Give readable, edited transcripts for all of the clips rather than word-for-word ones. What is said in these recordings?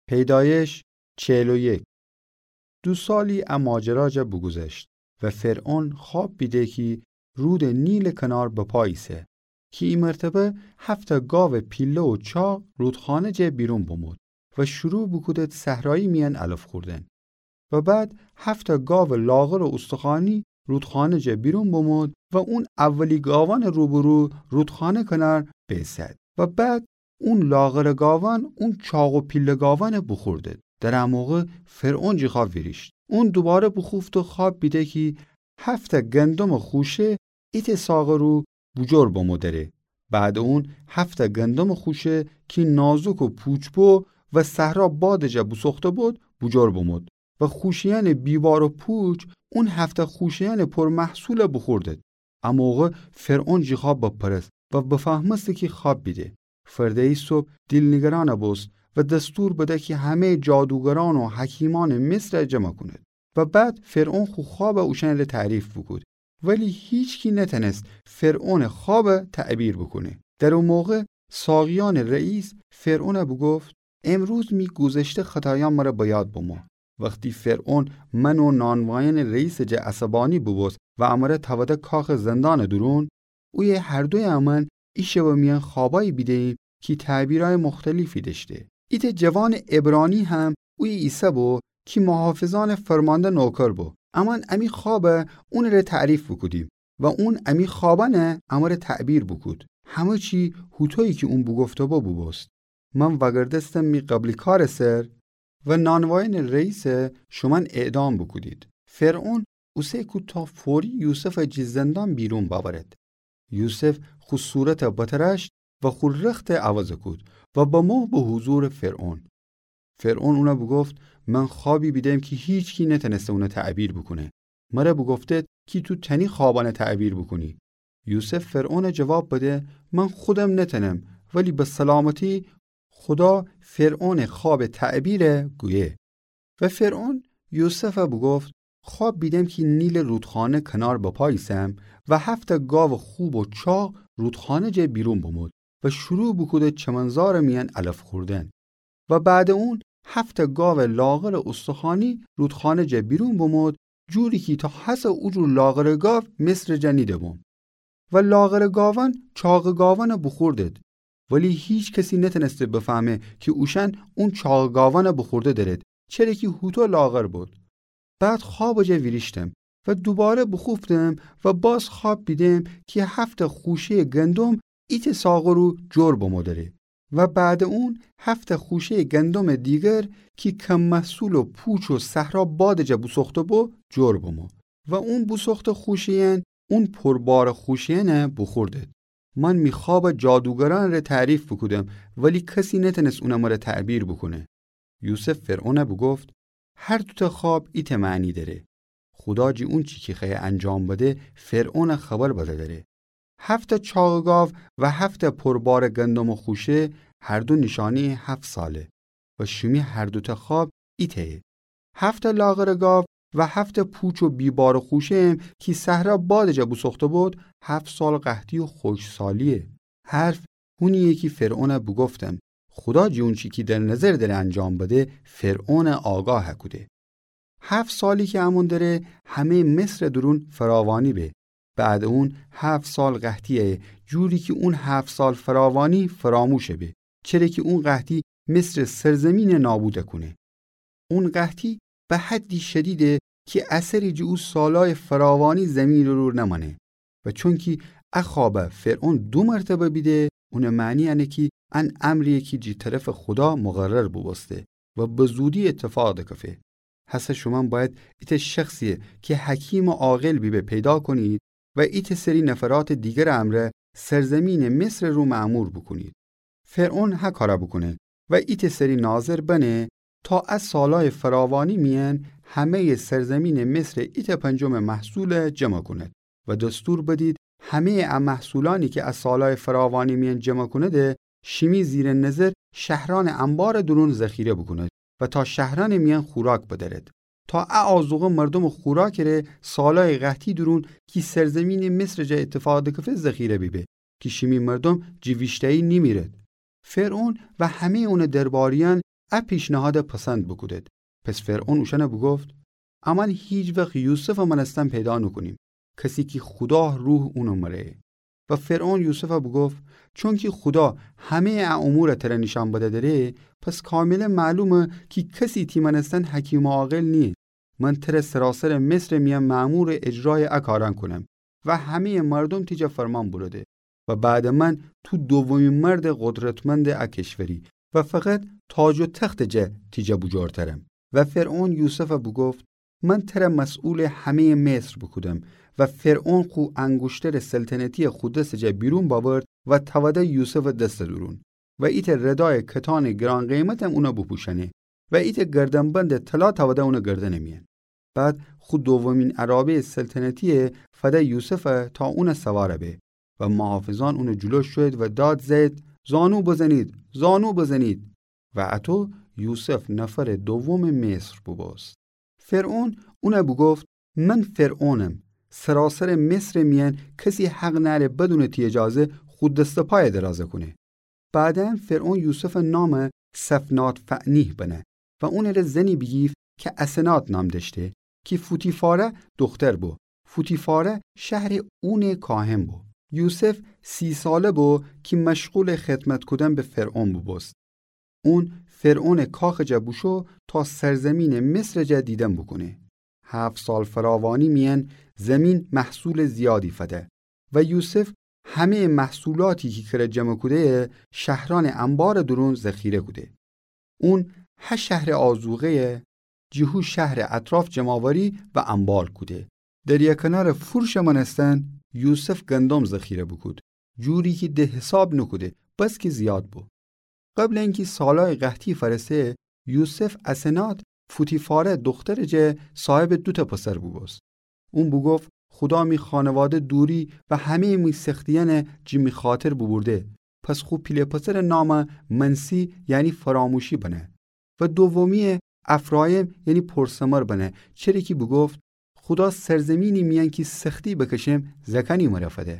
پیدایش 41. 2 سالی ام ماجرا جا بگذشت و فرعون خواب بیده که رود نیل کنار بپاییسه که این مرتبه 7 گاو پیله و چاق رودخانه جا بیرون بمود و شروع بکودت صحرایی میان علف خوردن و بعد 7 گاو لاغر و استخوانی رودخانه جا بیرون بمود و اون اولی گاوان روبرو رودخانه کنار بیسد و بعد اون لاغر گاوان اون چاق و پیله گاوان بخورده. در این موقع فرعون جی خواب ویریشت. اون دوباره بخوفت و خواب بیده که 7 گندم خوشه ایت ساغ رو بجور بمودره. بعد اون 7 گندم خوشه که نازک و پوچبو و صحرا بادجا بسخته بود بجور بمود و خوشیان بیبار و پوچ اون 7 خوشیان پر محصول بخورده. اما موقع فرعون جی خواب بپرست و بفهمسته که خواب بیده. فرده صبح دلنگران بست و دستور بده که همه جادوگران و حکیمان مصر جمع کند و بعد فرعون خواب اوشن را تعریف بکود ولی هیچ کی نتنست فرعون خواب تعبیر بکنه. در اون موقع ساقیان رئیس فرعون بگفت امروز می گذشته خطایان مرا بیاد بما. وقتی فرعون من و نانواین رئیس جا عصبانی ببست و امره توده کاخ زندان درون اوی هر دوی امن ایشه و میان خوابایی بیدهیم که تعبیرهای مختلفی داشته. ایت جوان عبرانی هم اوی عیسی بو که محافظان فرمانده نوکر بو. اما امی خوابه اون را تعریف بکودیم و اون امی خوابانه امره تعبیر بکود. همه چی هوتویی که اون بگفته با بست. من وگردستم می قبلی کار سر و نانواین رئیس شما اعدام بکودید. فرعون اوسه کو تا فوری یوسف جی زندان بیرون باورد. یوسف خود صورت بطرشت و خود رخت عوض کود و با ما به حضور فرعون. فرعون اونا بگفت من خوابی بیدم که هیچ کی نتنسته اونا تعبیر بکنه. مرا بگفته که تو تنی خوابانه تعبیر بکنی. یوسف فرعون جواب بده من خودم نتنم ولی به سلامتی خدا فرعون خواب تعبیر گویه. و فرعون یوسف بگفت خواب بیدم که نیل رودخانه کنار بپاییسم و 7 گاو خوب و چاق رودخانه جه بیرون بمود و شروع بکوده چمنزار میان علف خوردن و بعد اون 7 گاو لاغر استخوانی رودخانه جه بیرون بمود جوری که تا حس اوجور لاغر گاو مصر جنیده بوم و لاغر گاوان چاق گاوان بخوردد ولی هیچ کسی نتنسته بفهمه که اوشن اون چاق گاوان بخورده درد چرا که هوتو لاغر بود. بعد خواب جه ویریشتم و دوباره بخوفتم و باز خواب بیدم که 7 خوشه گندم ایت ساغ رو جور بمودره و بعد اون 7 خوشه گندم دیگر که کم محصول و پوچ و صحرا بادجا بسخته بو جور بمو و اون بسخته خوشیان اون پربار خوشیانه بخورده. من می خواب جادوگران را تعریف بکودم ولی کسی نتنست اونم را تعبیر بکنه. یوسف فرعون بگفت هر دوتا خواب ایت معنی داره. خدا جی اون چی که خیلی انجام بده فرعون خبر بده داره. 7 چاق گاو و 7 پربار گندم و خوشه هر دو نشانی 7 ساله و شمی هر دوتا خواب ایته. 7 لاغر گاو و 7 پوچ و بیبار خوشه هم که صحرا بادجا بسخته بود 7 سال قحطی و خوش سالیه. حرف اونیه که فرعون بگفتم خدا جی اون چی که در نظر داره انجام بده فرعون آگاه کده. 7 سالی که همون داره همه مصر درون فراوانی به. بعد اون 7 سال قحطیه جوری که اون 7 سال فراوانی فراموشه به. چرا که اون قحطی مصر سرزمین نابوده کنه. اون قحطی به حدی شدیده که اثری جو سالای فراوانی زمین رو نمانه و چون که اخواب فرعون 2 مرتبه بیده اون معنی اینه که ان امریه که جی طرف خدا مقرر بوسته و به زودی اتفاق دکفه. حس شما باید ایت شخصیه که حکیم و عاقل بی پیدا کنید و ایت سری نفرات دیگر امره سرزمین مصر رو معمور بکنید. فرعون ها کارا بکنه و ایت سری ناظر بنه تا از سالای فراوانی میان همه سرزمین مصر ایت 5 محصول جمع کند و دستور بدید همه محصولانی که از سالای فراوانی میان جمع کنده شمی زیر نظر شهران انبار درون ذخیره بکند و تا شهران میان خوراک بدرد تا آزوغه مردم خوراک ره سالای قحطی درون کی سرزمین مصر جا اتفاق دکفه ذخیره بیبه که شمی مردم جویشتهی نمیرد. فرعون و همه اون درباریان پیشنهاد پسند بکودد. پس فرعون اوشنه بگفت امان هیچ وقت یوسف منستن پیدا نکنیم، کسی که خدا روح اونو مره. و فرعون یوسف بگفت چون که خدا همه امور تر نشان بده داره، پس کامل معلومه که کسی تی منستن حکیم و عاقل نیه. من تر سراسر مصر میم مأمور اجرای اکاران کنم و همه مردم تیجا فرمان برده و بعد من تو دومین مرد قدرتمند اکشوری و فقط تاج و تخت جه تیجا بجارترم. و فرعون یوسف بگفت من تر مسئول همه مصر بکودم. و فرعون خو انگشتر سلطنتی خودس جه بیرون باورد و توده یوسف دست درون و ایت ردای کتان گران قیمتم اونا بپوشنه و ایت گردنبند طلا توده اونا گردنه میان. بعد خود دومین عرابه سلطنتی فده یوسف تا اون سواره به و محافظان اون جلو شد و داد زد زانو بزنید، زانو بزنید. و اتو یوسف نفر دوم مصر بباست. فرعون اون بگفت من فرعونم، سراسر مصر میان کسی حق نره بدون تی اجازه خود دست پای درازه کنه. بعدن فرعون یوسف نام سفنات فعنیه بنه و اون ره زنی بگیف که اسنات نام داشته که فوتیفاره دختر بو. فوتیفاره شهر اون کاهن بو. یوسف 30 ساله بو که مشغول خدمت کردن به فرعون بوست. اون فرعون کاخ جبوشو تا سرزمین مصر جدیدن بکنه. 7 سال فراوانی میان زمین محصول زیادی فده و یوسف همه محصولاتی که کرد جمع کده شهران انبار درون ذخیره کده. اون 8 شهر آذوقه جهو شهر اطراف جمعواری و انبار کده. در یک کنار فرش منستن یوسف گندم ذخیره بکود، جوری که ده حساب نکده بس که زیاد بو. قبل اینکه سالای قحطی فرسته یوسف اسنات فوتیفاره دختر جه صاحب 2 تا پسر بگوست. اون بگفت خدا می خانواده دوری و همه می سختیان جی می خاطر ببرده، پس خوب پیله پسر نام منسی یعنی فراموشی بنه و دومی افرایم یعنی پرسمر بنه، چرا که بگفت خدا سرزمینی میان که سختی بکشم زکنی مرفده.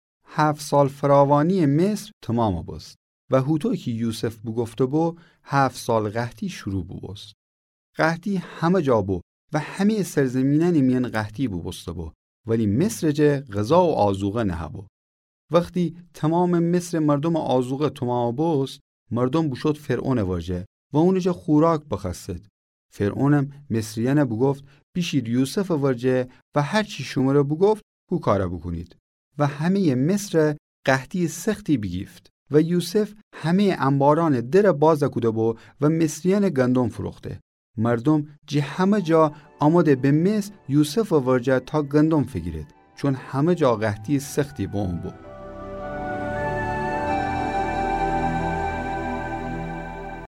7 سال فراوانی مصر تمام بست و هوتو که یوسف بگفته بو 7 سال قحطی شروع بست. قحطی همه جا بو و همه سرزمینان میان قحطی بسته بو، ولی مصر جه غذا و آذوقه نه بو. وقتی تمام مصر مردم آذوقه تمام بست، مردم بشد فرعون ورجه و اونجا خوراک بخستد. فرعونم مصریان بگفت بیشید یوسف ورجه و هر چی شما را بگفت او کارا بکنید. و همه مصر قحطی سختی بگیفت و یوسف همه انباران در باز کده بو و مصریان گندم فروخته. مردم جه همه جا آماده به مصر یوسف ورجه تا گندم فگیرد، چون همه جا قحطی سختی با اون بود.